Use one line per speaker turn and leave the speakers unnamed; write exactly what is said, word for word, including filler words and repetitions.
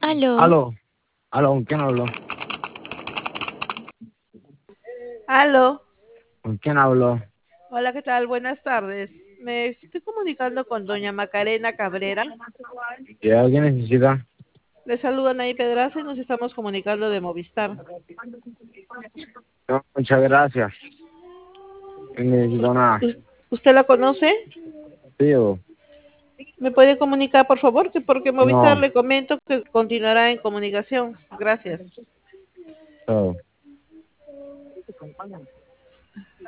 Aló,
Aló, aló, ¿con quién hablo?
Aló,
¿Con quién hablo?
hola, ¿qué tal? Buenas tardes. Me estoy comunicando con doña Macarena Cabrera.
¿Y alguien necesita?
Le saluda Nay Pedraza y nos estamos comunicando de Movistar.
No, muchas gracias. No necesito
¿Us-
nada.
us- ¿Usted la conoce?
Sí, o-
¿Me puede comunicar, por favor? Que porque Movistar
no,
le comento que continuará en comunicación. Gracias.
no.